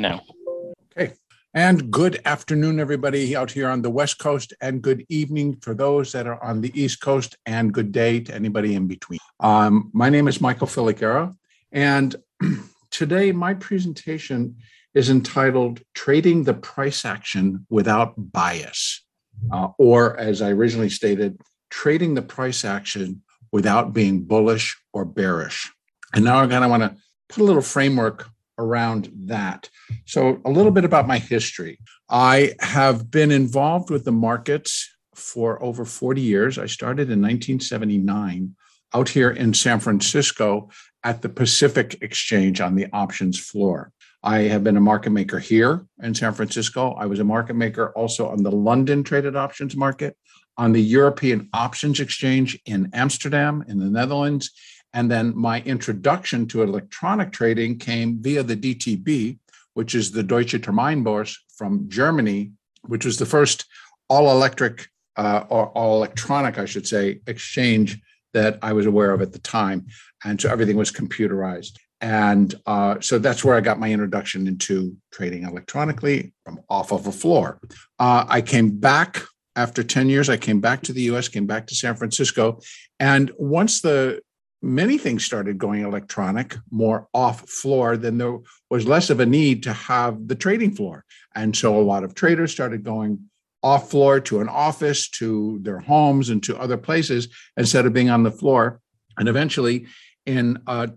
now. Okay. And good afternoon, everybody out here on the West Coast, and good evening for those that are on the East Coast, and good day to anybody in between. My name is Michael Filicaro, and today my presentation is entitled Trading the Price Action Without Bias, or as I originally stated, Trading the Price Action Without Being Bullish or Bearish. And now I kind of want to put a little framework around that. So a little bit about my history. I have been involved with the markets for over 40 years. I started in 1979 out here in San Francisco at the Pacific Exchange on the options floor. I have been a market maker here in San Francisco. I was a market maker also on the London traded options market, on the European Options Exchange in Amsterdam in the Netherlands. And then my introduction to electronic trading came via the DTB, which is the Deutsche Terminbörse from Germany, which was the first all-electric or all-electronic, I should say, exchange that I was aware of at the time. And so everything was computerized. And so that's where I got my introduction into trading electronically from off of a floor. I came back after 10 years. I came back to the US, came back to San Francisco. And once many things started going electronic, more off floor, then there was less of a need to have the trading floor. And so a lot of traders started going off floor to an office, to their homes, and to other places instead of being on the floor. And eventually in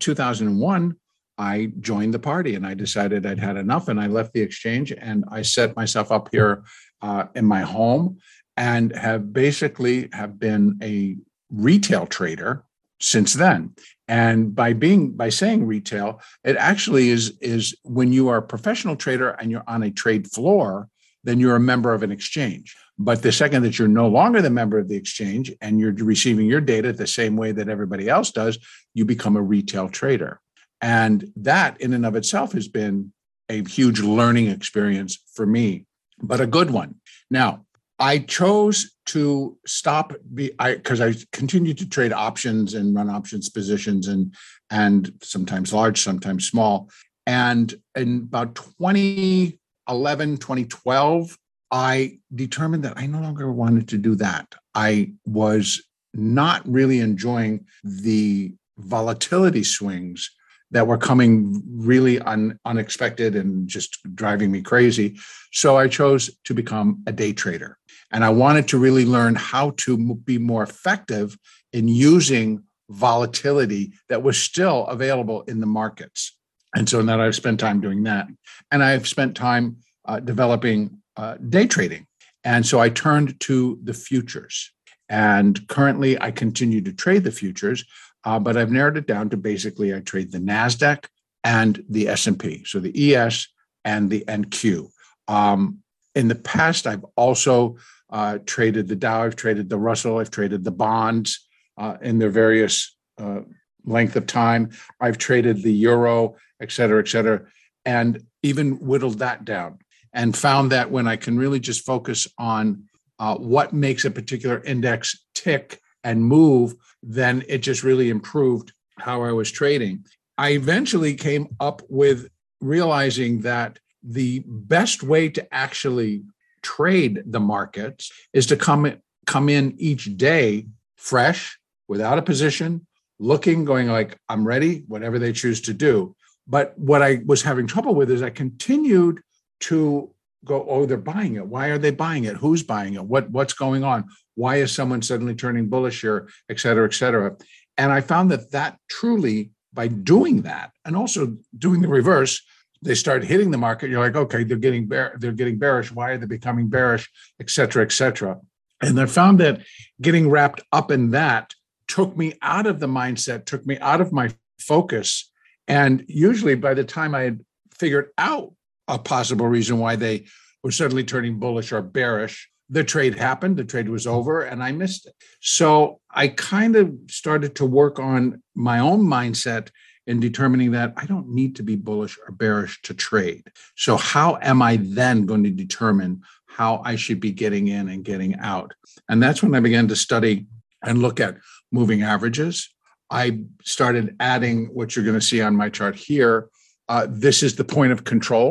2001, I joined the party and I decided I'd had enough, and I left the exchange and I set myself up here in my home and have been a retail trader since then. And by saying retail, it actually is when you are a professional trader and you're on a trade floor, then you're a member of an exchange. But the second that you're no longer the member of the exchange and you're receiving your data the same way that everybody else does, you become a retail trader. And that in and of itself has been a huge learning experience for me, but a good one. Now, I chose to stop because I continued to trade options and run options positions and sometimes large, sometimes small. And in about 2011, 2012, I determined that I no longer wanted to do that. I was not really enjoying the volatility swings that were coming really unexpected and just driving me crazy. So I chose to become a day trader. And I wanted to really learn how to be more effective in using volatility that was still available in the markets. And so now I've spent time doing that. And I've spent time developing day trading. And so I turned to the futures. And currently I continue to trade the futures, but I've narrowed it down to basically I trade the NASDAQ and the S&P, so the ES and the NQ. In the past, I've also traded the Dow, I've traded the Russell, I've traded the bonds in their various length of time. I've traded the Euro, et cetera, and even whittled that down and found that when I can really just focus on what makes a particular index tick and move, then it just really improved how I was trading. I eventually came up with realizing that the best way to actually trade the markets is to come in each day fresh, without a position, looking, going like, I'm ready, whatever they choose to do. But what I was having trouble with is I continued to go, oh, they're buying it. Why are they buying it? Who's buying it? What's going on? Why is someone suddenly turning bullish here, et cetera, et cetera? And I found that truly, by doing that and also doing the reverse, they start hitting the market. You're like, okay, they're getting bearish. Why are they becoming bearish, et cetera, et cetera? And I found that getting wrapped up in that took me out of the mindset, took me out of my focus. And usually by the time I had figured out a possible reason why they were suddenly turning bullish or bearish, the trade happened, the trade was over, and I missed it. So I kind of started to work on my own mindset in determining that I don't need to be bullish or bearish to trade. So how am I then going to determine how I should be getting in and getting out? And that's when I began to study and look at moving averages. I started adding what you're going to see on my chart here. This is the point of control.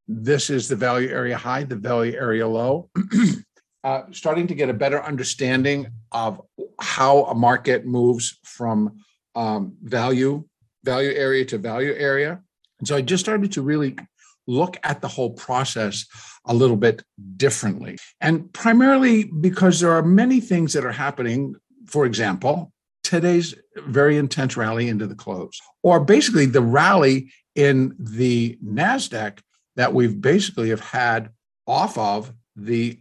This is the value area high, the value area low. Starting to get a better understanding of how a market moves from value area to value area. And so I just started to really look at the whole process a little bit differently. And primarily because there are many things that are happening. For example, today's very intense rally into the close, or basically the rally in the NASDAQ that we've basically have had off of the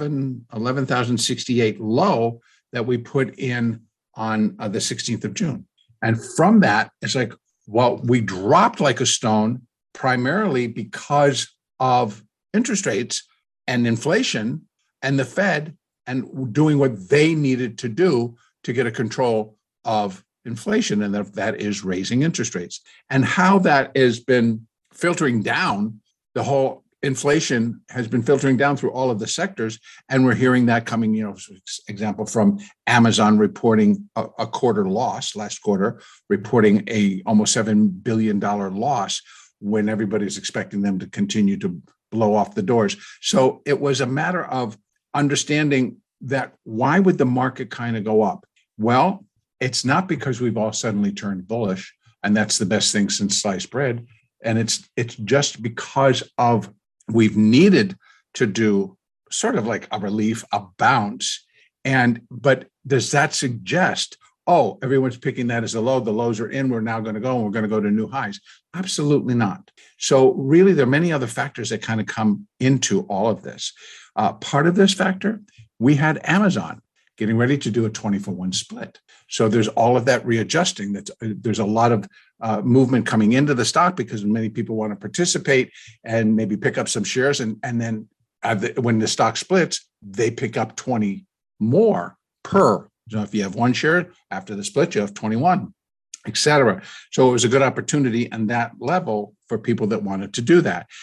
11,068 low that we put in on the 16th of June. And from that, it's like, well, we dropped like a stone primarily because of interest rates and inflation and the Fed and doing what they needed to do to get a control of inflation. And that is raising interest rates. And how that has been filtering down, the whole inflation has been filtering down through all of the sectors. And we're hearing that coming, for example, from Amazon reporting a quarter loss, last quarter, reporting a almost $7 billion loss when everybody's expecting them to continue to blow off the doors. So it was a matter of understanding that why would the market kind of go up? Well, it's not because we've all suddenly turned bullish, and that's the best thing since sliced bread. And it's just because of we've needed to do sort of like a relief, a bounce. But does that suggest, oh, everyone's picking that as a low, the lows are in, we're now going to go and we're going to go to new highs? Absolutely not. So really, there are many other factors that kind of come into all of this. Part of this factor, we had Amazon getting ready to do a 20-for-1 split. So there's all of that readjusting. There's a lot of movement coming into the stock because many people want to participate and maybe pick up some shares. And then when the stock splits, they pick up 20 more per. So if you have one share, after the split, you have 21, et cetera. So it was a good opportunity on that level for people that wanted to do that.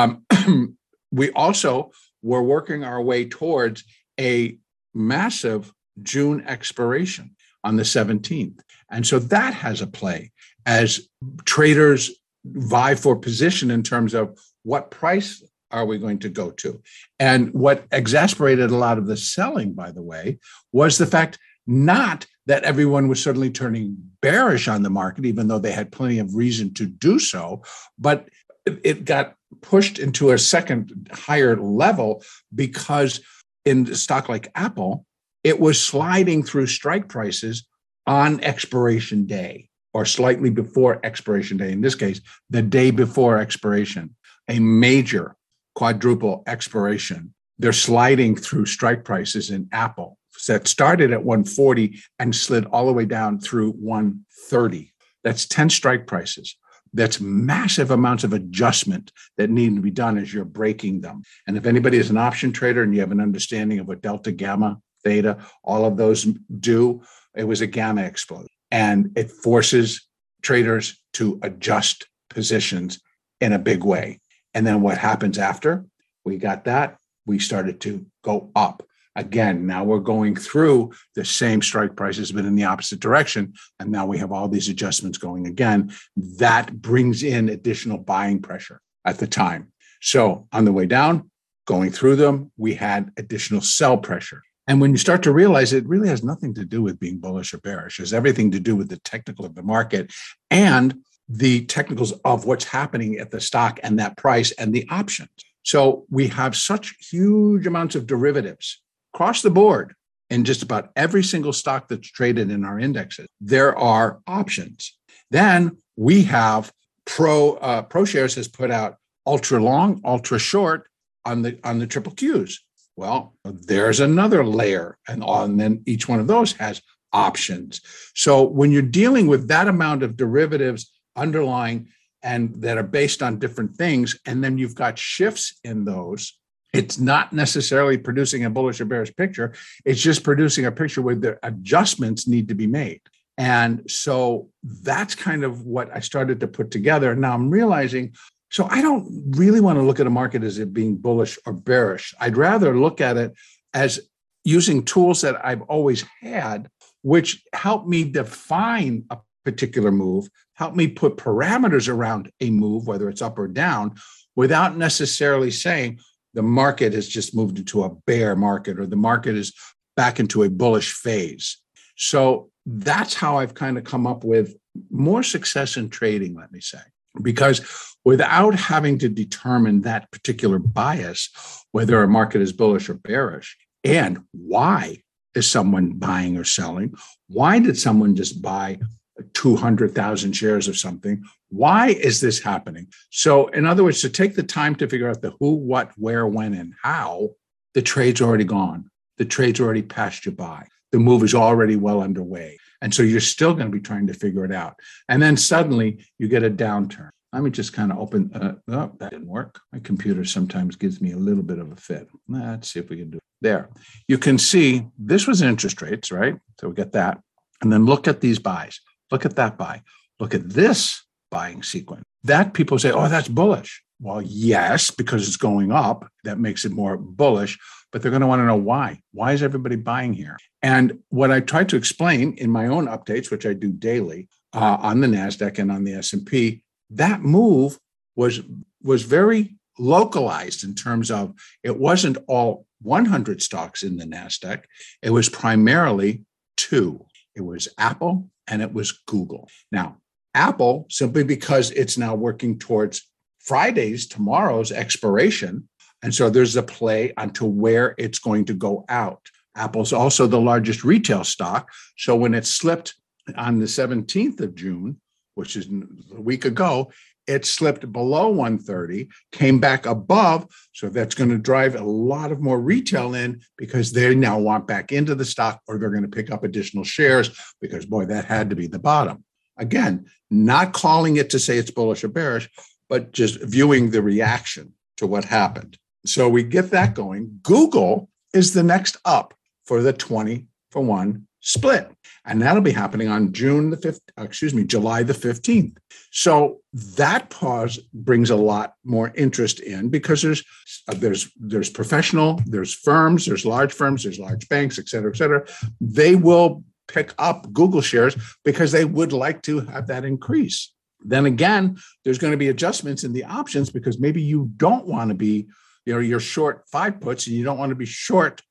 We also were working our way towards a massive June expiration on the 17th. And so that has a play as traders vie for position in terms of what price are we going to go to. And what exasperated a lot of the selling, by the way, was the fact not that everyone was suddenly turning bearish on the market, even though they had plenty of reason to do so, but it got pushed into a second higher level because in a stock like Apple, it was sliding through strike prices on expiration day or slightly before expiration day. In this case, the day before expiration, a major quadruple expiration. They're sliding through strike prices in Apple that started at 140 and slid all the way down through 130. That's 10 strike prices. That's massive amounts of adjustment that need to be done as you're breaking them. And if anybody is an option trader and you have an understanding of what delta, gamma, theta, all of those do, it was a gamma explosion. And it forces traders to adjust positions in a big way. And then what happens after we got that, we started to go up. Again, now we're going through the same strike prices, but in the opposite direction. And now we have all these adjustments going again. That brings in additional buying pressure at the time. So on the way down, going through them, we had additional sell pressure. And when you start to realize it really has nothing to do with being bullish or bearish, it has everything to do with the technical of the market and the technicals of what's happening at the stock and that price and the options. So we have such huge amounts of derivatives across the board in just about every single stock that's traded in our indexes. There are options. Then we have ProShares has put out ultra long, ultra short on the triple Qs. Well, there's another layer, and then each one of those has options. So when you're dealing with that amount of derivatives underlying and that are based on different things, and then you've got shifts in those, it's not necessarily producing a bullish or bearish picture. It's just producing a picture where the adjustments need to be made. And so that's kind of what I started to put together. Now I'm realizing, so I don't really want to look at a market as it being bullish or bearish. I'd rather look at it as using tools that I've always had, which help me define a particular move, help me put parameters around a move, whether it's up or down, without necessarily saying the market has just moved into a bear market or the market is back into a bullish phase. So that's how I've kind of come up with more success in trading, let me say, because without having to determine that particular bias, whether a market is bullish or bearish, and why is someone buying or selling? Why did someone just buy 200,000 shares of something? Why is this happening? So, in other words, to take the time to figure out the who, what, where, when, and how, the trade's already gone. The trade's already passed you by. The move is already well underway. And so you're still going to be trying to figure it out. And then suddenly you get a downturn. Let me just kind of open. Oh, that didn't work. My computer sometimes gives me a little bit of a fit. Let's see if we can do it. There. You can see this was interest rates, right? So we get that. And then look at these buys. Look at that buy. Look at this buying sequence. That people say, oh, that's bullish. Well, yes, because it's going up. That makes it more bullish. But they're going to want to know why. Why is everybody buying here? And what I try to explain in my own updates, which I do daily on the NASDAQ and on the S&P, that move was very localized in terms of it wasn't all 100 stocks in the NASDAQ. It was primarily two. It was Apple and it was Google. Now, Apple, simply because it's now working towards tomorrow's expiration. And so there's a play onto where it's going to go out. Apple's also the largest retail stock. So when it slipped on the 17th of June, which is a week ago, it slipped below 130, came back above. So that's going to drive a lot of more retail in because they now want back into the stock or they're going to pick up additional shares because, boy, that had to be the bottom. Again, not calling it to say it's bullish or bearish, but just viewing the reaction to what happened. So we get that going. Google is the next up for the 20-for-1 split. And that'll be happening on July the 15th. So that pause brings a lot more interest in because there's professional, there's firms, there's large banks, et cetera. They will pick up Google shares because they would like to have that increase. Then again, there's going to be adjustments in the options because maybe you don't want to be, you're short 5 puts and you don't want to be short,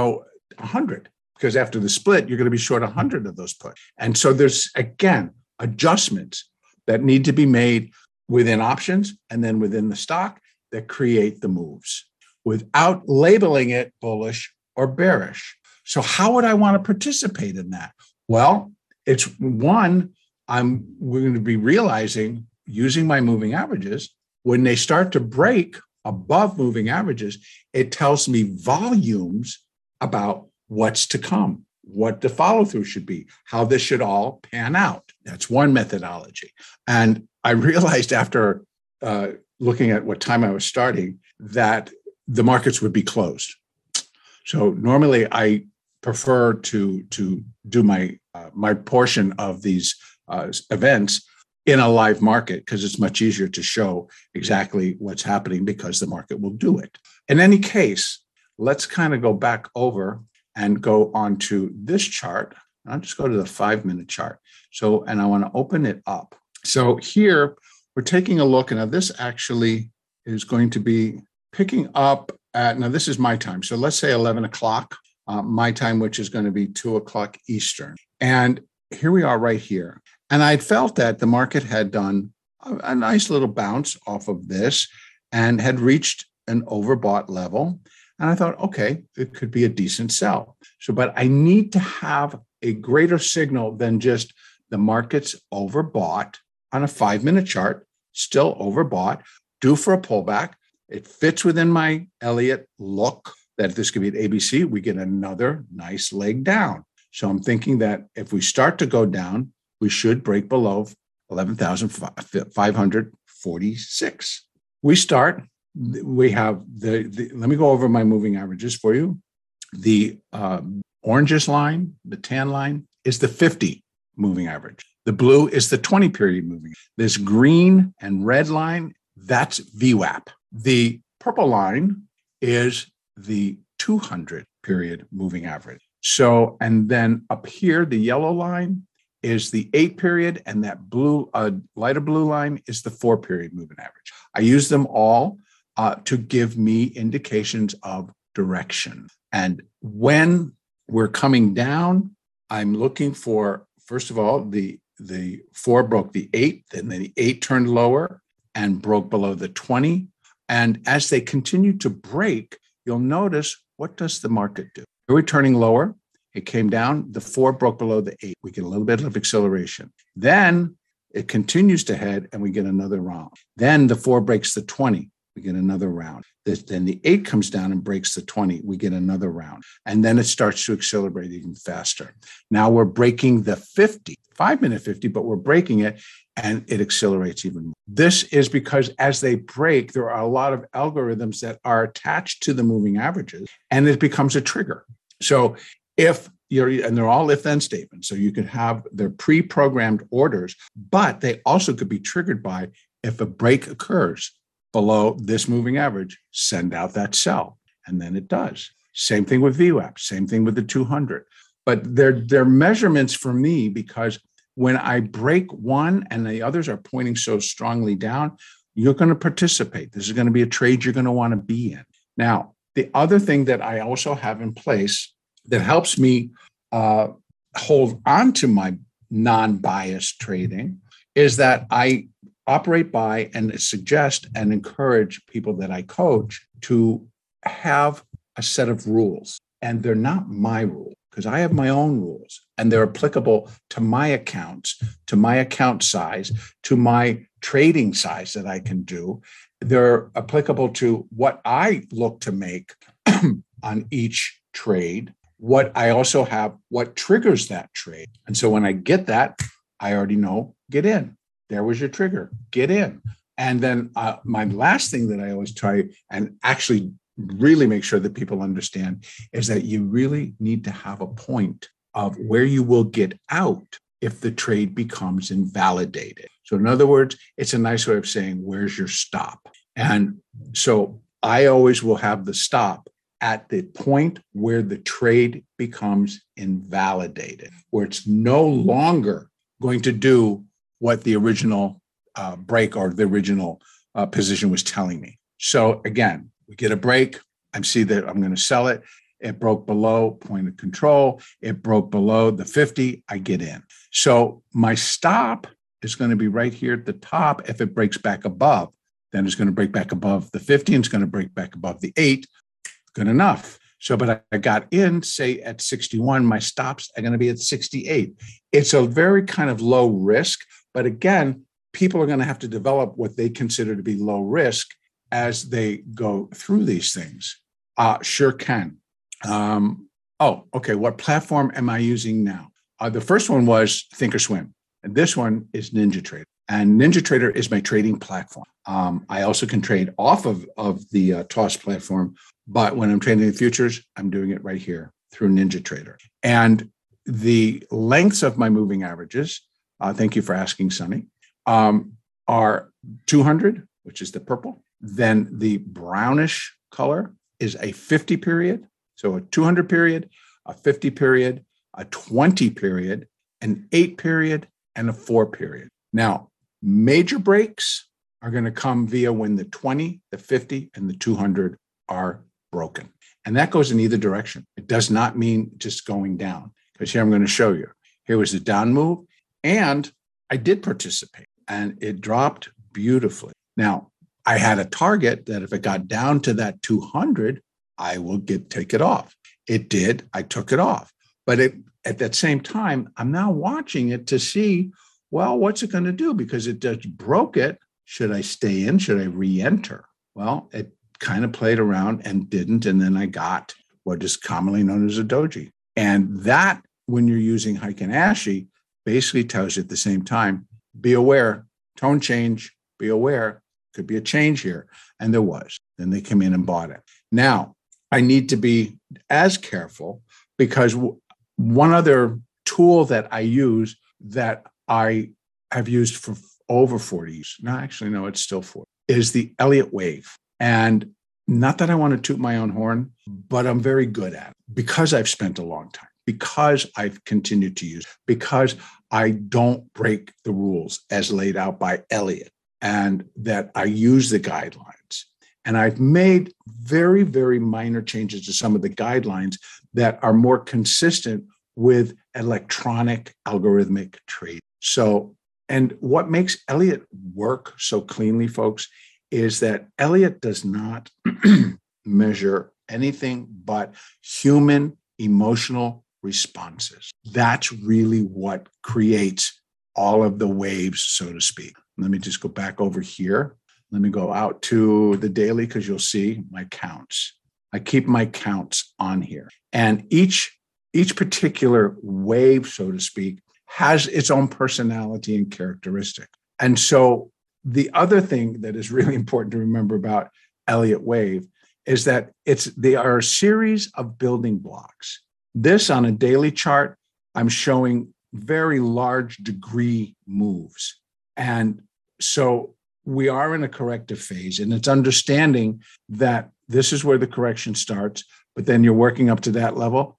100 because after the split, you're going to be short 100 of those puts. And so there's, again, adjustments that need to be made within options and then within the stock that create the moves without labeling it bullish or bearish. So how would I want to participate in that? Well, it's one, we're going to be realizing using my moving averages, when they start to break above moving averages, it tells me volumes about what's to come, what the follow through should be, how this should all pan out. That's one methodology. And I realized after looking at what time I was starting that the markets would be closed. So normally I prefer to do my portion of these events in a live market because it's much easier to show exactly what's happening because the market will do it. In any case, let's kind of go back over and go on to this chart. I'll just go to the 5-minute chart. So, and I want to open it up. So here we're taking a look, and now this actually is going to be picking up at, now this is my time. So let's say 11 o'clock my time, which is going to be 2 o'clock Eastern. And here we are right here. And I felt that the market had done a nice little bounce off of this and had reached an overbought level. And I thought, okay, it could be a decent sell. So, but I need to have a greater signal than just the market's overbought on a 5-minute chart, still overbought, due for a pullback. It fits within my Elliott look that this could be at ABC. We get another nice leg down. So I'm thinking that if we start to go down, we should break below 11,546. We have let me go over my moving averages for you. The orangish line, the tan line, is the 50 moving average. The blue is the 20 period moving. This green and red line, that's VWAP. The purple line is the 200 period moving average. So, and then up here, the yellow line is the 8 period, and that blue, lighter blue line is the 4 period moving average. I use them all to give me indications of direction. And when we're coming down, I'm looking for, first of all, the 4 broke the 8, then the 8 turned lower and broke below the 20. And as they continue to break, you'll notice, what does the market do? Here we're turning lower. It came down. The 4 broke below the 8. We get a little bit of acceleration. Then it continues to head and we get another round. Then the 4 breaks the 20. We get another round. Then the 8 comes down and breaks the 20. We get another round. And then it starts to accelerate even faster. Now we're breaking the 50, 5-minute 50, but we're breaking it and it accelerates even more. This is because as they break, there are a lot of algorithms that are attached to the moving averages and it becomes a trigger. So and they're all if-then statements. So you could have their pre-programmed orders, but they also could be triggered by, if a break occurs below this moving average, send out that sell. And then it does. Same thing with VWAP, same thing with the 200. But they're measurements for me, because when I break one and the others are pointing so strongly down, you're going to participate. This is going to be a trade you're going to want to be in. Now, the other thing that I also have in place that helps me hold on to my non-biased trading is that I operate by and suggest and encourage people that I coach to have a set of rules. And they're not my rules, because I have my own rules and they're applicable to my accounts, to my account size, to my trading size that I can do. They're applicable to what I look to make on each trade, what I also have, what triggers that trade. And so when I get that, I already know, get in. There was your trigger, get in. And then my last thing that I always try and actually really make sure that people understand is that you really need to have a point of where you will get out if the trade becomes invalidated. So in other words, it's a nice way of saying, where's your stop? And so I always will have the stop at the point where the trade becomes invalidated, where it's no longer going to do what the original break or the original position was telling me. So again, we get a break. I see that I'm going to sell it. It broke below point of control. It broke below the 50. I get in. So my stop is going to be right here at the top. If it breaks back above, then it's going to break back above the 50 and it's going to break back above the 8. Good enough. So, but I got in, say at 61, my stops are going to be at 68. It's a very kind of low risk. But again, people are going to have to develop what they consider to be low risk as they go through these things. Sure can. Okay. What platform am I using now? The first one was Thinkorswim, and this one is NinjaTrader. And NinjaTrader is my trading platform. I also can trade off of the TOS platform, but when I'm trading the futures, I'm doing it right here through NinjaTrader. And the lengths of my moving averages, thank you for asking, Sonny, are 200, which is the purple. Then the brownish color is a 50 period. So a 200 period, a 50 period, a 20 period, an 8 period, and a 4 period. Now, major breaks are going to come via when the 20, the 50, and the 200 are broken. And that goes in either direction. It does not mean just going down, because here I'm going to show you. Here was the down move, and I did participate, and it dropped beautifully. Now, I had a target that if it got down to that 200, I will take it off. It did. I took it off. But at that same time, I'm now watching it to see, well, what's it going to do? Because it just broke it. Should I stay in? Should I re-enter? Well, it kind of played around and didn't. And then I got what is commonly known as a doji. And that, when you're using Heikin Ashi, basically tells you at the same time, be aware, tone change, be aware, could be a change here. And there was. Then they came in and bought it. Now, I need to be as careful, because one other tool that I use that I have used for over 40 years, no, it's still 40, is the Elliott Wave. And not that I want to toot my own horn, but I'm very good at it because I've spent a long time, because I've continued to use, because I don't break the rules as laid out by Elliott, and that I use the guidelines. And I've made very, very minor changes to some of the guidelines that are more consistent with electronic algorithmic trading. So, and what makes Elliott work so cleanly, folks, is that Elliott does not measure anything but human emotional responses. That's really what creates all of the waves, so to speak. Let me just go back over here. Let me go out to the daily because you'll see my counts. I keep my counts on here. And each particular wave, so to speak, has its own personality and characteristic. And so the other thing that is really important to remember about Elliott Wave is that they are a series of building blocks. This on a daily chart, I'm showing very large degree moves. And so we are in a corrective phase, and it's understanding that this is where the correction starts, but then you're working up to that level,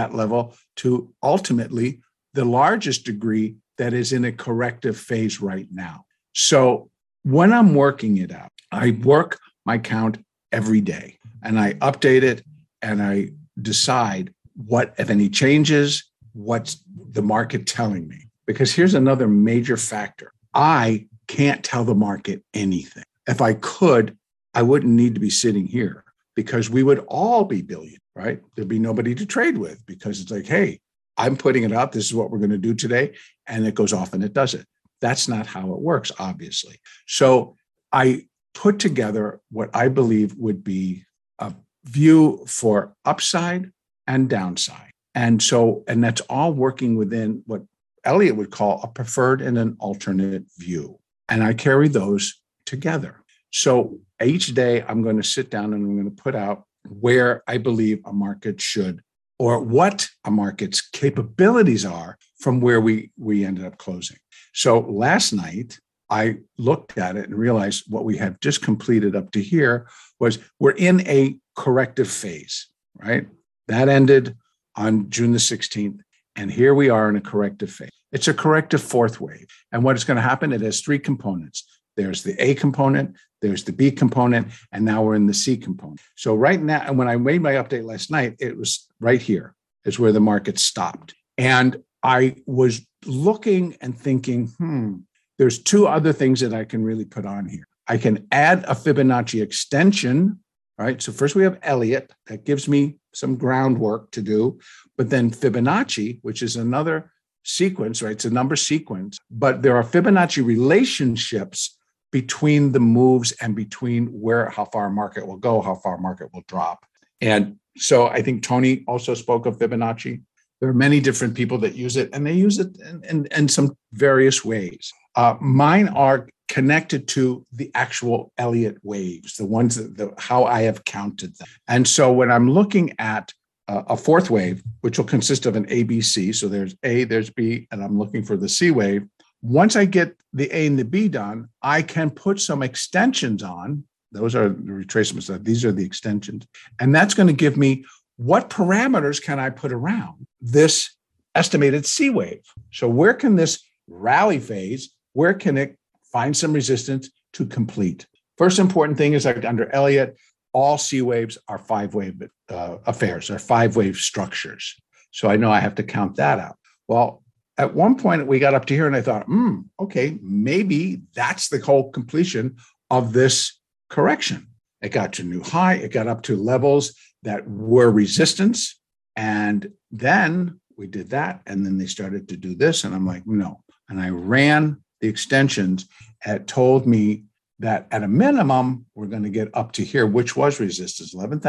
to ultimately the largest degree that is in a corrective phase right now. So when I'm working it out, I work my count every day and I update it and I decide what, if any, changes, what's the market telling me. Because here's another major factor. I can't tell the market anything. If I could, I wouldn't need to be sitting here because we would all be billion, right? There'd be nobody to trade with because it's like, hey, I'm putting it out. This is what we're going to do today. And it goes off and it does it. That's not how it works, obviously. So I put together what I believe would be a view for upside and downside. And that's all working within what Elliott would call a preferred and an alternate view. And I carry those together. So each day I'm going to sit down and I'm going to put out where I believe a market should, or what a market's capabilities are from where we ended up closing. So last night, I looked at it and realized what we have just completed up to here was we're in a corrective phase, right? That ended on June the 16th. And here we are in a corrective phase. It's a corrective fourth wave. And what is going to happen? It has three components. There's the A component, there's the B component, and now we're in the C component. So right now, and when I made my update last night, it was right here is where the market stopped. And I was looking and thinking, there's two other things that I can really put on here. I can add a Fibonacci extension, right? So first we have Elliott. That gives me some groundwork to do. But then Fibonacci, which is another sequence, right? It's a number sequence. But there are Fibonacci relationships between the moves and between how far market will go, how far market will drop. And so I think Tony also spoke of Fibonacci. There are many different people that use it, and they use it in some various ways. Mine are connected to the actual Elliott waves, the ones how I have counted them. And so when I'm looking at a fourth wave, which will consist of an A, B, C, so there's A, there's B, and I'm looking for the C wave. Once I get the A and the B done, I can put some extensions on. Those are the retracements. These are the extensions. And that's going to give me what parameters can I put around this estimated C wave. So where can this rally phase, where can it find some resistance to complete? First important thing is like under Elliott, all C waves are five-wave affairs, are five-wave structures. So I know I have to count that out. Well, at one point we got up to here and I thought, okay, maybe that's the whole completion of this correction. It got to new high, it got up to levels that were resistance. And then we did that. And then they started to do this. And I'm like, no. And I ran the extensions. It told me that at a minimum, we're going to get up to here, which was resistance.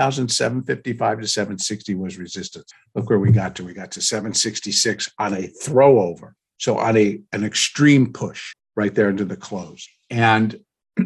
11,755 to 760 was resistance. Look where we got to. We got to 766 on a throw over. So on an extreme push right there into the close. And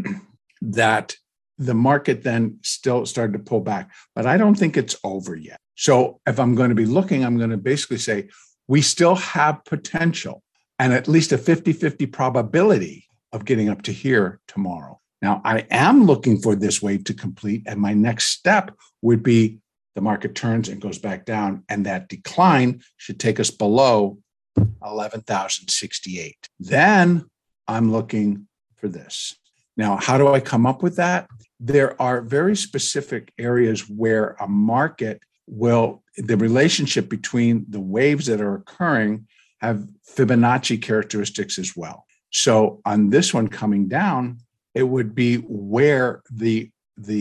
that the market then still started to pull back. But I don't think it's over yet. So if I'm going to be looking, I'm going to basically say we still have potential and at least a 50-50 probability of getting up to here tomorrow. Now, I am looking for this wave to complete, and my next step would be the market turns and goes back down, and that decline should take us below 11,068. Then I'm looking for this. Now, how do I come up with that? There are very specific areas where a market will, the relationship between the waves that are occurring have Fibonacci characteristics as well. So on this one coming down, it would be where the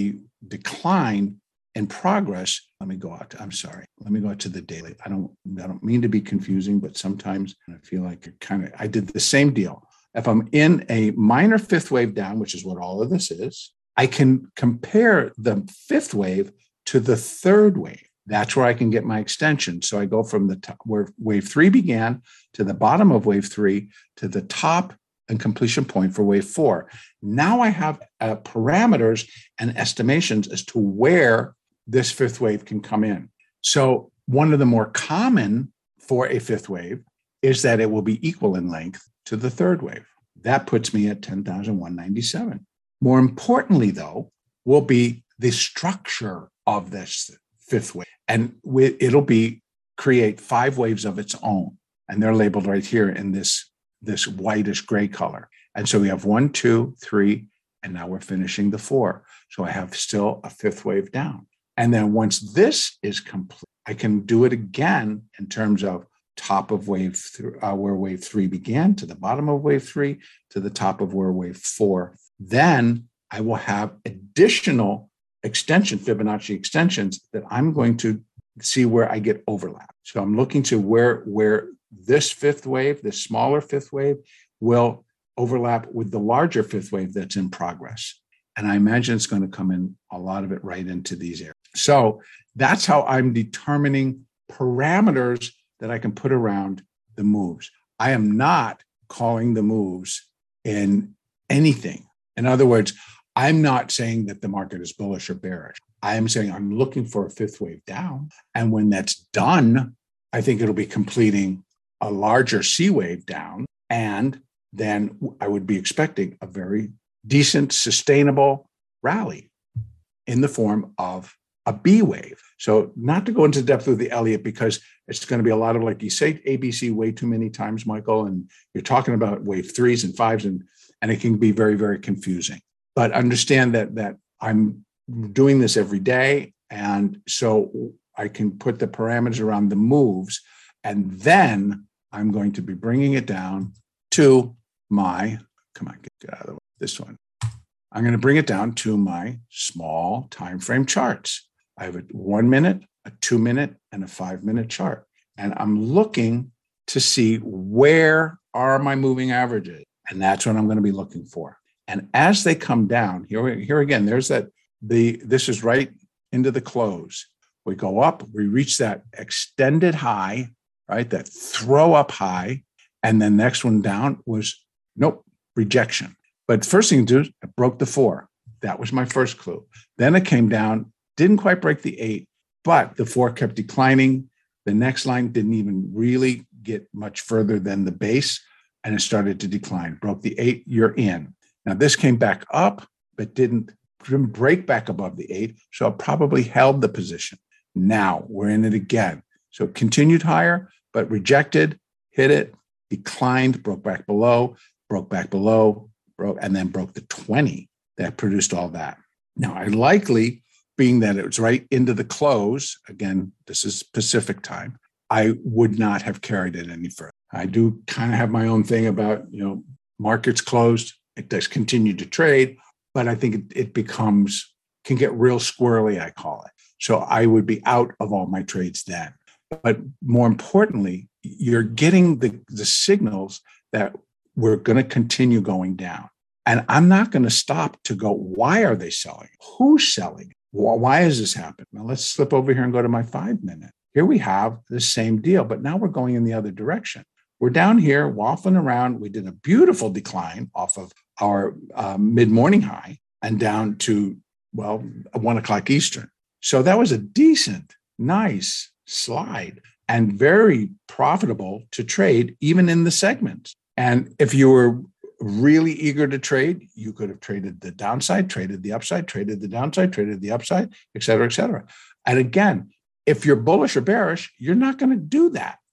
decline in progress. Let me go out to the daily. I don't mean to be confusing, but sometimes I feel like I did the same deal. If I'm in a minor fifth wave down, which is what all of this is, I can compare the fifth wave to the third wave. That's where I can get my extension. So I go from the top where wave 3 began to the bottom of wave 3 to the top and completion point for wave 4. Now I have parameters and estimations as to where this fifth wave can come in. So one of the more common for a fifth wave is that it will be equal in length to the third wave. That puts me at 10,197. More importantly, though, will be the structure of this fifth wave. And it'll create 5 waves of its own. And they're labeled right here in this whitish gray color. And so we have 1, 2, 3, and now we're finishing the 4. So I have still a fifth wave down. And then once this is complete, I can do it again in terms of top of wave where wave 3 began to the bottom of wave 3 to the top of where wave 4. Then I will have additional Fibonacci extensions that I'm going to see where I get overlap. So I'm looking to where this fifth wave, this smaller fifth wave, will overlap with the larger fifth wave that's in progress. And I imagine it's going to come in a lot of it right into these areas. So that's how I'm determining parameters that I can put around the moves. I am not calling the moves in anything. In other words, I'm not saying that the market is bullish or bearish. I am saying I'm looking for a fifth wave down. And when that's done, I think it'll be completing a larger C wave down. And then I would be expecting a very decent, sustainable rally in the form of a B wave. So not to go into depth with the Elliott, because it's going to be a lot of, like you say, ABC way too many times, Michael, and you're talking about wave 3s and 5s, and it can be very, very confusing. But understand that I'm doing this every day. And so I can put the parameters around the moves, and then I'm going to be bringing it down to my, get out of the way, this one. I'm going to bring it down to my small time frame charts. I have a 1 minute, a 2 minute, and a 5 minute chart. And I'm looking to see where are my moving averages. And that's what I'm going to be looking for. And as they come down, here again, this is right into the close. We go up, we reach that extended high, right? That throw up high. And then next one down was, nope, rejection. But first thing to do, I broke the 4. That was my first clue. Then it came down, didn't quite break the 8, but the 4 kept declining. The next line didn't even really get much further than the base, and it started to decline. Broke the 8, you're in. Now this came back up, but didn't break back above the 8, so it probably held the position. Now we're in it again. So it continued higher, but rejected, hit it, declined, broke back below, and then broke the 20 that produced all that. Now, I likely, being that it was right into the close, again, this is Pacific time, I would not have carried it any further. I do kind of have my own thing about, markets closed, it does continue to trade, but I think it can get real squirrely, I call it. So I would be out of all my trades then. But more importantly, you're getting the signals that we're going to continue going down. And I'm not going to stop to go, why are they selling? Who's selling? Why is this happening? Now let's slip over here and go to my 5 minute. Here we have the same deal, but now we're going in the other direction. We're down here waffling around. We did a beautiful decline off of our mid-morning high and down to, 1 o'clock Eastern. So that was a decent, nice slide and very profitable to trade, even in the segments. And if you were really eager to trade, you could have traded the downside, traded the upside, traded the downside, traded the upside, et cetera, et cetera. And again, if you're bullish or bearish, you're not going to do that.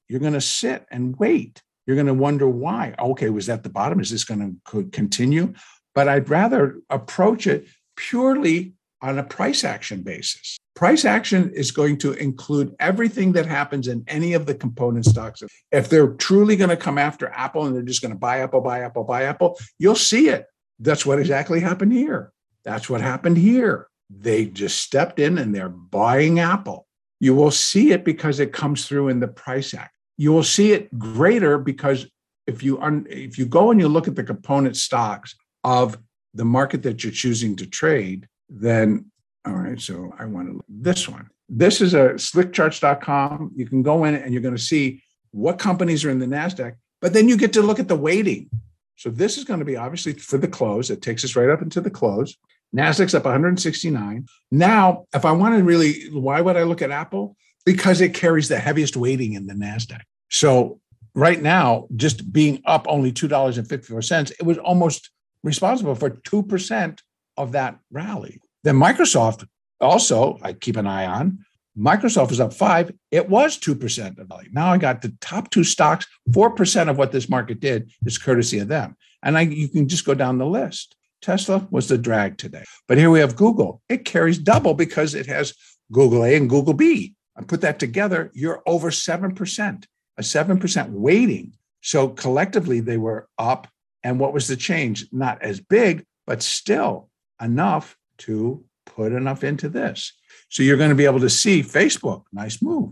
you're going to sit and wait. You're going to wonder why. Okay, was that the bottom? Is this going to continue? But I'd rather approach it purely on a price action basis. Price action is going to include everything that happens in any of the component stocks. If they're truly going to come after Apple and they're just going to buy Apple, buy Apple, buy Apple, you'll see it. That's what exactly happened here. That's what happened here. They just stepped in and they're buying Apple. You will see it because it comes through in the price act. You will see it greater because if you go and you look at the component stocks of the market that you're choosing to trade, then, all right, so I want to look at this one. This is a slickcharts.com. You can go in and you're going to see what companies are in the NASDAQ, but then you get to look at the weighting. So this is going to be obviously for the close. It takes us right up into the close. NASDAQ's up 169. Now, if I want to really, why would I look at Apple? Because it carries the heaviest weighting in the NASDAQ. So right now, just being up only $2.54, it was almost responsible for 2% of that rally. Then Microsoft also, I keep an eye on. Microsoft is up 5. It was 2% of value. Now I got the top two stocks. 4% of what this market did is courtesy of them. And you can just go down the list. Tesla was the drag today. But here we have Google. It carries double because it has Google A and Google B. I put that together, you're over 7%, a 7% weighting. So collectively, they were up. And what was the change? Not as big, but still enough to put enough into this. So you're going to be able to see Facebook, nice move,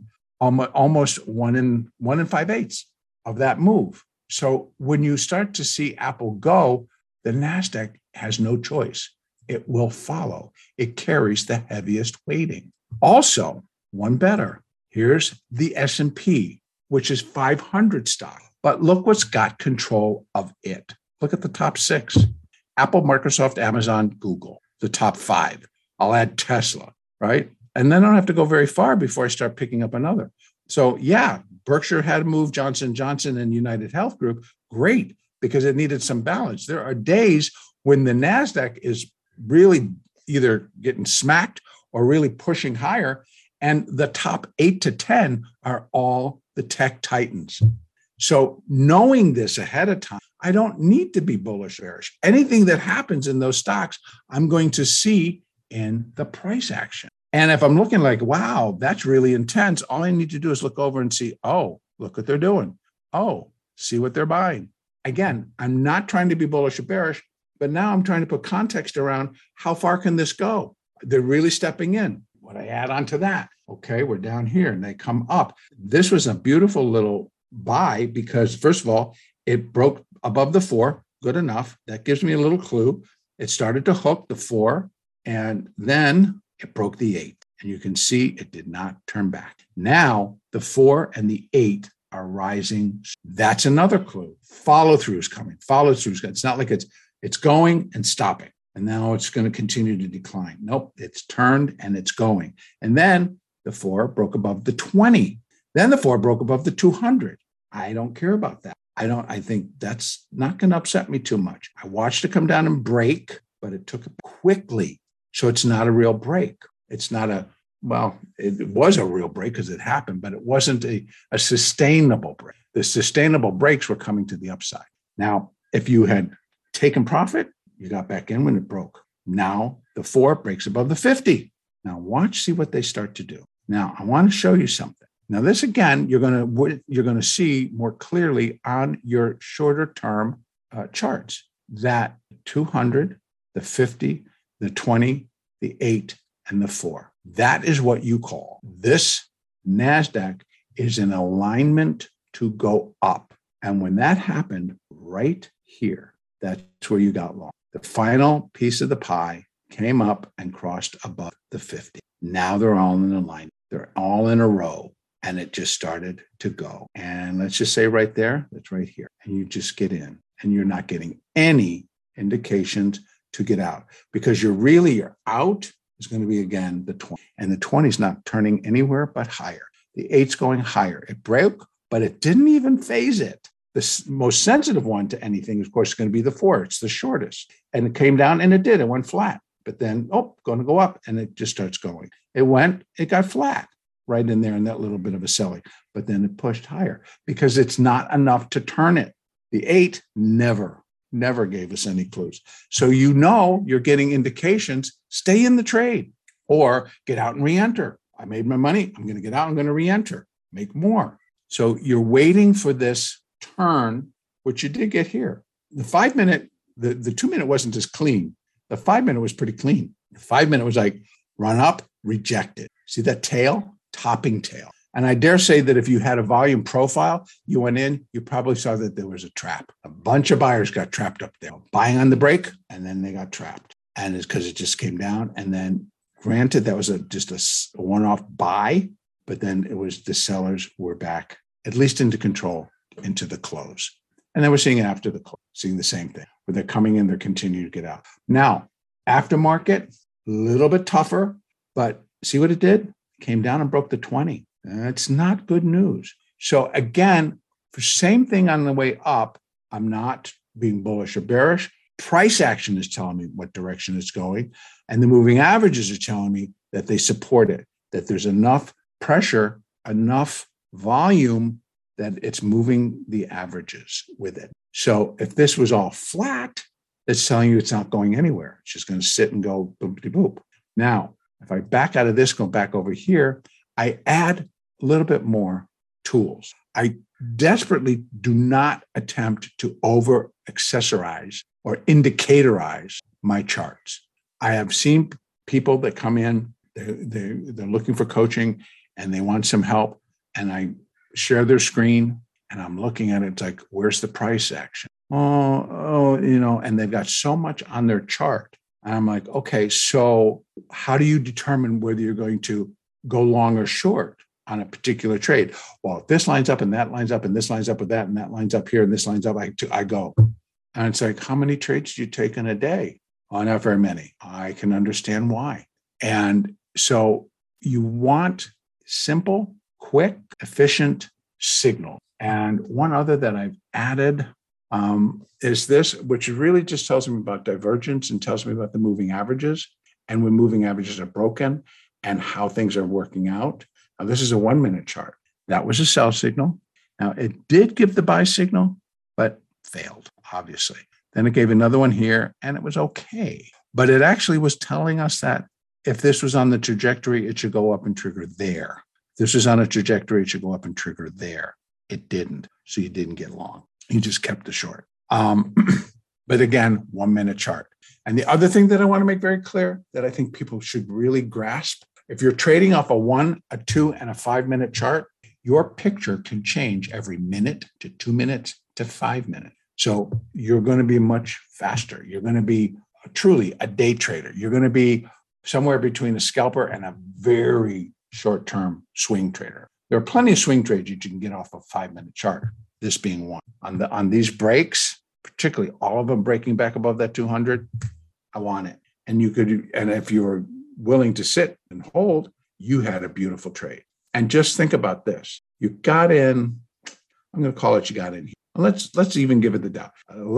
almost 1 in 5/8 of that move. So when you start to see Apple go, the NASDAQ has no choice. It will follow. It carries the heaviest weighting. Also, one better, here's the S&P, which is 500 stock. But look what's got control of it. Look at the top 6. Apple, Microsoft, Amazon, Google, the top 5. I'll add Tesla, right? And then I don't have to go very far before I start picking up another. So yeah, Berkshire had to move, Johnson & Johnson and United Health Group, great, because it needed some balance. There are days when the NASDAQ is really either getting smacked or really pushing higher, and the top 8 to 10 are all the tech titans. So knowing this ahead of time, I don't need to be bullish or bearish. Anything that happens in those stocks, I'm going to see in the price action. And if I'm looking like, wow, that's really intense, all I need to do is look over and see, oh, look what they're doing. Oh, see what they're buying. Again, I'm not trying to be bullish or bearish, but now I'm trying to put context around how far can this go? They're really stepping in. What I add on to that? Okay, we're down here and they come up. This was a beautiful little buy because, first of all, it broke above the 4, good enough. That gives me a little clue. It started to hook the 4, and then it broke the 8. And you can see it did not turn back. Now, the 4 and the 8 are rising. That's another clue. Follow through is coming. Follow through is coming. It's not like it's going and stopping. And now it's going to continue to decline. Nope, it's turned and it's going. And then the 4 broke above the 20. Then the 4 broke above the 200. I don't care about that. I think that's not going to upset me too much. I watched it come down and break, but it took it quickly. So it's not a real break. It's not it was a real break because it happened, but it wasn't a sustainable break. The sustainable breaks were coming to the upside. Now, if you had taken profit, you got back in when it broke. Now the 4 breaks above the 50. Now see what they start to do. Now I want to show you something. Now this again, you're going to see more clearly on your shorter term charts that 200, the 50, the 20, the 8, and the 4. That is what you call this NASDAQ is in alignment to go up. And when that happened right here, that's where you got long. The final piece of the pie came up and crossed above the 50. Now they're all in alignment. They're all in a row. And it just started to go. And let's just say right there, that's right here. And you just get in and you're not getting any indications to get out because you're out is going to be again the 20. And the 20 is not turning anywhere but higher. The 8's going higher. It broke, but it didn't even phase it. The most sensitive one to anything, of course, is going to be the 4. It's the shortest. And it came down and it did. It went flat. But then, going to go up. And it just starts going. It got flat. right in there in that little bit of a selling, but then it pushed higher because it's not enough to turn it. The 8 never gave us any clues. So you're getting indications, stay in the trade or get out and re-enter. I made my money. I'm going to get out. I'm going to re-enter, make more. So you're waiting for this turn, which you did get here. The 5 minute, the 2 minute wasn't as clean. The 5 minute was pretty clean. The 5 minute was like run up, rejected. See that tail? Topping tail. And I dare say that if you had a volume profile, you went in, you probably saw that there was a trap. A bunch of buyers got trapped up there, buying on the break, and then they got trapped. And it's because it just came down. And then granted, that was just a one-off buy, but then it was the sellers were back, at least into control, into the close. And then we're seeing it after the close, seeing the same thing, where they're coming in, they're continuing to get out. Now, aftermarket, a little bit tougher, but see what it did? Came down and broke the 20. That's not good news. So again, for same thing on the way up, I'm not being bullish or bearish. Price action is telling me what direction it's going. And the moving averages are telling me that they support it, that there's enough pressure, enough volume that it's moving the averages with it. So if this was all flat, it's telling you it's not going anywhere. It's just going to sit and go boop-de-boop. Now, if I back out of this, go back over here, I add a little bit more tools. I desperately do not attempt to over accessorize or indicatorize my charts. I have seen people that come in, they're looking for coaching and they want some help, and I share their screen and I'm looking at it. It's like, where's the price action? And they've got so much on their chart. And I'm like, okay, so how do you determine whether you're going to go long or short on a particular trade? Well, if this lines up and that lines up and this lines up with that and that lines up here and this lines up, I go. And it's like, how many trades do you take in a day? Oh, not very many. I can understand why. And so you want simple, quick, efficient signal. And one other that I've added is this, which really just tells me about divergence and tells me about the moving averages and when moving averages are broken and how things are working out. Now, this is a 1 minute chart. That was a sell signal. Now, it did give the buy signal, but failed, obviously. Then it gave another one here, and it was okay. But it actually was telling us that if this was on the trajectory, it should go up and trigger there. If this was on a trajectory, it should go up and trigger there. It didn't. So you didn't get long. You just kept the short. But again, 1 minute chart. And the other thing that I want to make very clear that I think people should really grasp, if you're trading off a 1, a 2, and a 5 minute chart, your picture can change every minute to 2 minutes to 5 minutes. So you're going to be much faster. You're going to be truly a day trader. You're going to be somewhere between a scalper and a very short-term swing trader. There are plenty of swing trades you can get off a 5 minute chart, this being one. On these breaks, particularly all of them breaking back above that 200, I want it. And if you were willing to sit and hold, you had a beautiful trade. And just think about this. You got in, I'm going to call it, you got in here. Let's even give it the doubt.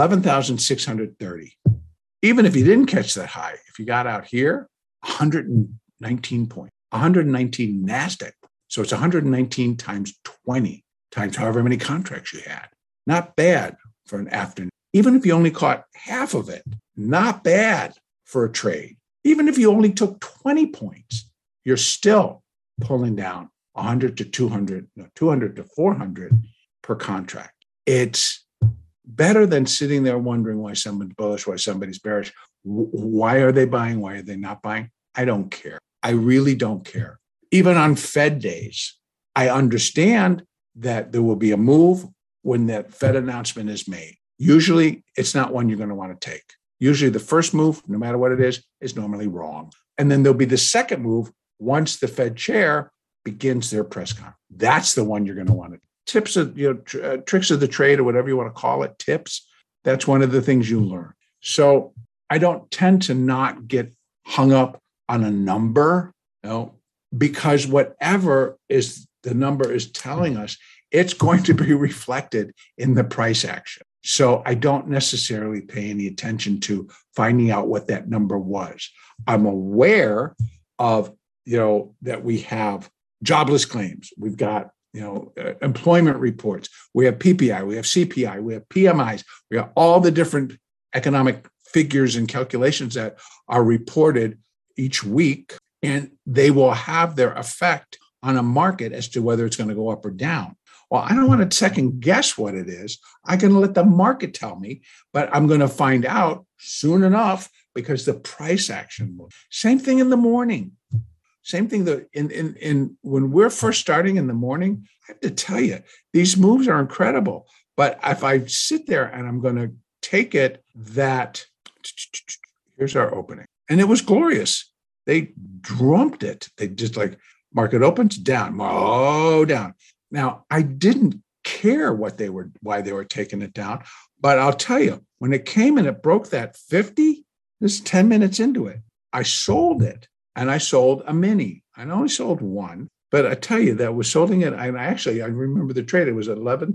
11,630. Even if you didn't catch that high, if you got out here, 119 points, 119 NASDAQ. So it's 119 times 20 times however many contracts you had. Not bad for an afternoon. Even if you only caught half of it, not bad for a trade. Even if you only took 20 points, you're still pulling down 100 to 200, 200 to 400 per contract. It's better than sitting there wondering why somebody's bullish, why somebody's bearish. Why are they buying? Why are they not buying? I don't care. I really don't care. Even on Fed days, I understand that there will be a move when that Fed announcement is made. Usually, it's not one you're going to want to take. Usually, the first move, no matter what it is normally wrong. And then there'll be the second move once the Fed chair begins their press conference. That's the one you're going to want to. Tips of, tricks of the trade or whatever you want to call it, tips. That's one of the things you learn. So I don't tend to not get hung up on a number, because whatever is the number is telling us, it's going to be reflected in the price action. So I don't necessarily pay any attention to finding out what that number was. I'm aware of, that we have jobless claims. We've got, employment reports. We have PPI, we have CPI, we have PMIs. We have all the different economic figures and calculations that are reported each week, and they will have their effect on a market as to whether it's going to go up or down. Well, I don't want to second guess what it is. I can let the market tell me, but I'm going to find out soon enough because the price action moves. Same thing in the morning. Same thing that in when we're first starting in the morning, I have to tell you, these moves are incredible. But if I sit there and I'm going to take it that here's our opening, and it was glorious. They drumped it. They just like market opens down, down. Now I didn't care why they were taking it down, but I'll tell you, when it came and it broke that 50, this is 10 minutes into it, I sold it. And I sold a mini. I only sold one, but I tell you that was holding it. And I remember the trade. It was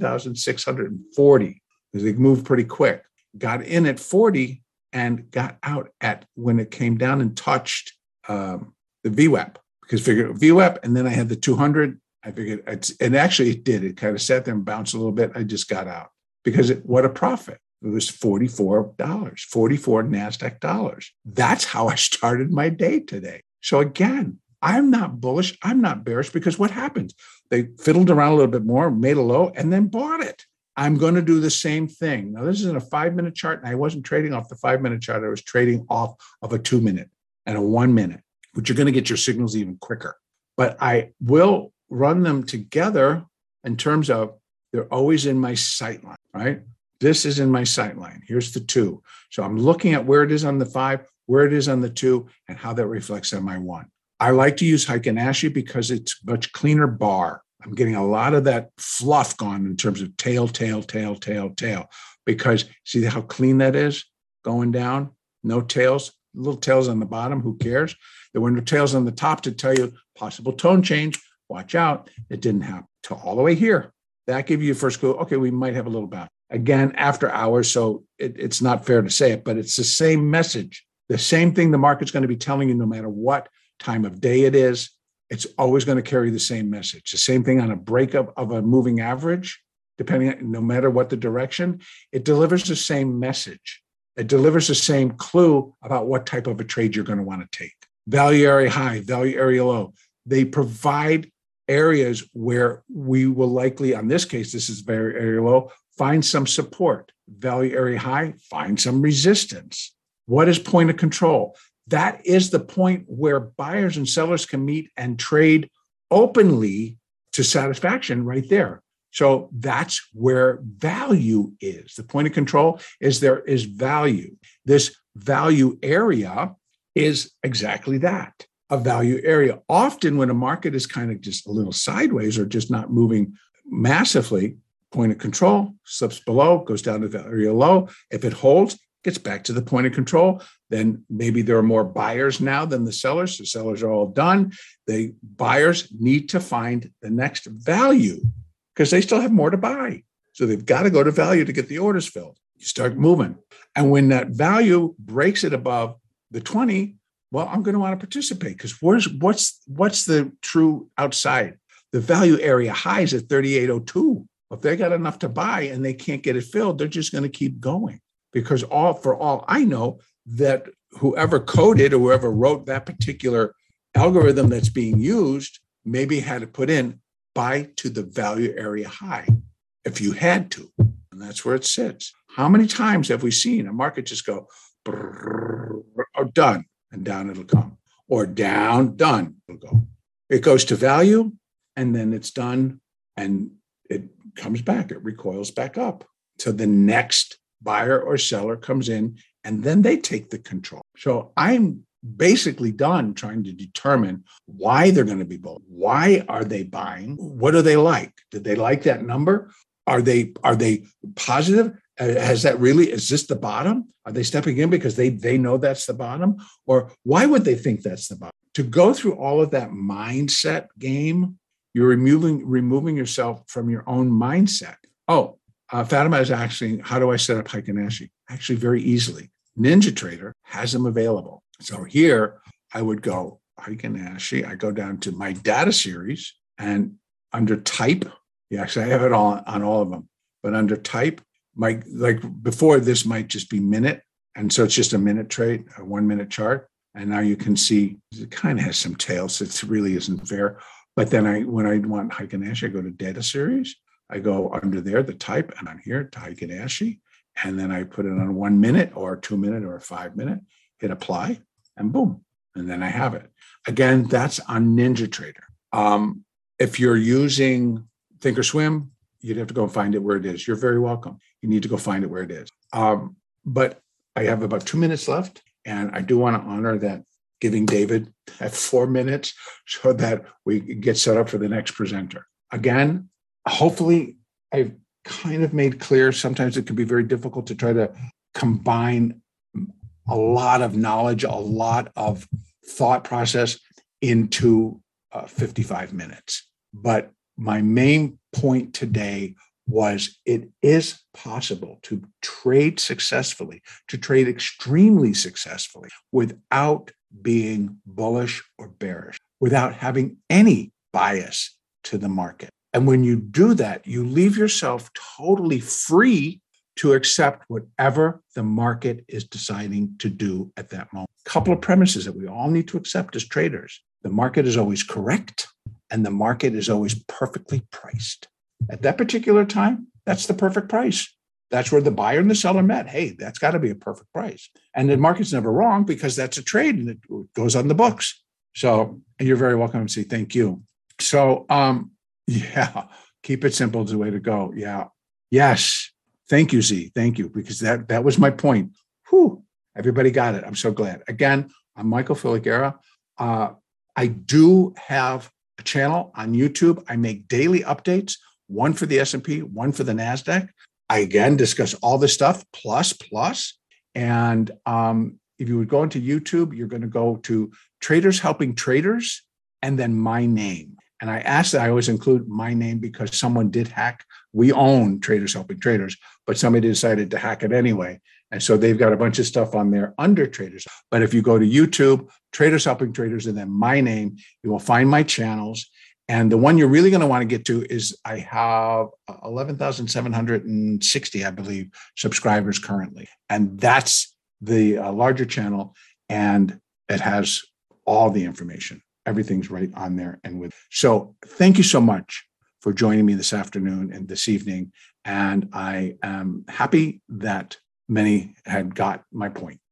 11,640 because it moved pretty quick. Got in at 40 and got out at when it came down and touched the VWAP, because figured VWAP. And then I had the 200. I figured and actually it did. It kind of sat there and bounced a little bit. I just got out because what a profit. It was $44, 44 NASDAQ dollars. That's how I started my day today. So again, I'm not bullish. I'm not bearish because what happens? They fiddled around a little bit more, made a low, and then bought it. I'm going to do the same thing. Now, this is in a 5-minute chart, and I wasn't trading off the 5-minute chart. I was trading off of a 2-minute and a 1-minute, which you're going to get your signals even quicker. But I will run them together in terms of they're always in my sight line, right? This is in my sight line. Here's the 2. So I'm looking at where it is on the 5, where it is on the 2, and how that reflects on my 1. I like to use Heikin Ashi because it's much cleaner bar. I'm getting a lot of that fluff gone in terms of tail, because see how clean that is going down? No tails, little tails on the bottom, who cares? There were no tails on the top to tell you possible tone change. Watch out. It didn't happen to all the way here. That gave you your first clue. Okay, we might have a little bounce. Again, after hours, so it's not fair to say it, but it's the same message. The same thing the market's going to be telling you no matter what time of day it is. It's always going to carry the same message. The same thing on a breakup of a moving average, no matter what the direction, it delivers the same message. It delivers the same clue about what type of a trade you're going to want to take. Value area high, value area low. They provide areas where we will likely, on this case, this is value area low, find some support. Value area high, find some resistance. What is point of control? That is the point where buyers and sellers can meet and trade openly to satisfaction right there. So that's where value is. The point of control is there is value. This value area is exactly that, a value area. Often when a market is kind of just a little sideways or just not moving massively, point of control slips below, goes down to value area low. If it holds, gets back to the point of control, then maybe there are more buyers now than the sellers. The sellers are all done. The buyers need to find the next value because they still have more to buy. So they've got to go to value to get the orders filled. You start moving. And when that value breaks it above the 20, well, I'm going to want to participate because what's the true outside? The value area high is at 3802. If they got enough to buy and they can't get it filled, they're just going to keep going. Because for all I know, that whoever coded or whoever wrote that particular algorithm that's being used maybe had to put in buy to the value area high if you had to. And that's where it sits. How many times have we seen a market just go, or done, and down it'll come, or down, done, it'll go. It goes to value, and then it's done, and it comes back. It recoils back up to the next buyer or seller comes in, and then they take the control. So I'm basically done trying to determine why they're going to be bullish. Why are they buying? What do they like? Did they like that number? Are they positive? Is this the bottom? Are they stepping in because they know that's the bottom? Or why would they think that's the bottom? To go through all of that mindset game, you're removing yourself from your own mindset. Oh, Fatima is asking, how do I set up Heikin Ashi? Actually, very easily. NinjaTrader has them available. So here I would go Heikin Ashi. I go down to my data series, And under type, yes, I have it all on all of them. But under type, like before, this might just be minute. And so it's just a minute trade, a 1 minute chart. And now you can see it kind of has some tails. So it really isn't fair. But then when I want Heikin Ashi, I go to data series. I go under there, the type, and on here to Heikin Ashi. And then I put it on 1 minute or 2 minute or 5 minute, hit apply, and boom. And then I have it. Again, that's on NinjaTrader. If you're using Thinkorswim, you'd have to go and find it where it is. You're very welcome. You need to go find it where it is. But I have about 2 minutes left, and I do want to honor that, giving David at 4 minutes so that we get set up for the next presenter. Again, hopefully I've kind of made clear. Sometimes it can be very difficult to try to combine a lot of knowledge, a lot of thought process into 55 minutes. But my main point today was it is possible to trade successfully, to trade extremely successfully without being bullish or bearish, without having any bias to the market. And when you do that, you leave yourself totally free to accept whatever the market is deciding to do at that moment. A couple of premises that we all need to accept as traders. The market is always correct, and the market is always perfectly priced. At that particular time, that's the perfect price. That's where the buyer and the seller met. Hey, that's got to be a perfect price. And the market's never wrong because that's a trade and it goes on the books. So you're very welcome to say thank you. So, yeah, keep it simple is the way to go. Yeah. Yes. Thank you, Z. Thank you, because that was my point. Whew. Everybody got it. I'm so glad. Again, I'm Michael Filigera. I do have a channel on YouTube. I make daily updates, one for the S&P, one for the NASDAQ. I, again, discuss all this stuff, plus. And if you would go into YouTube, you're going to go to Traders Helping Traders and then my name. And I ask that I always include my name because someone did hack. We own Traders Helping Traders, but somebody decided to hack it anyway. And so they've got a bunch of stuff on there under Traders. But if you go to YouTube, Traders Helping Traders, and then my name, you will find my channels. And the one you're really going to want to get to is I have 11,760, I believe, subscribers currently. And that's the larger channel. And it has all the information. Everything's right on there. So thank you so much for joining me this afternoon and this evening. And I am happy that many had got my point.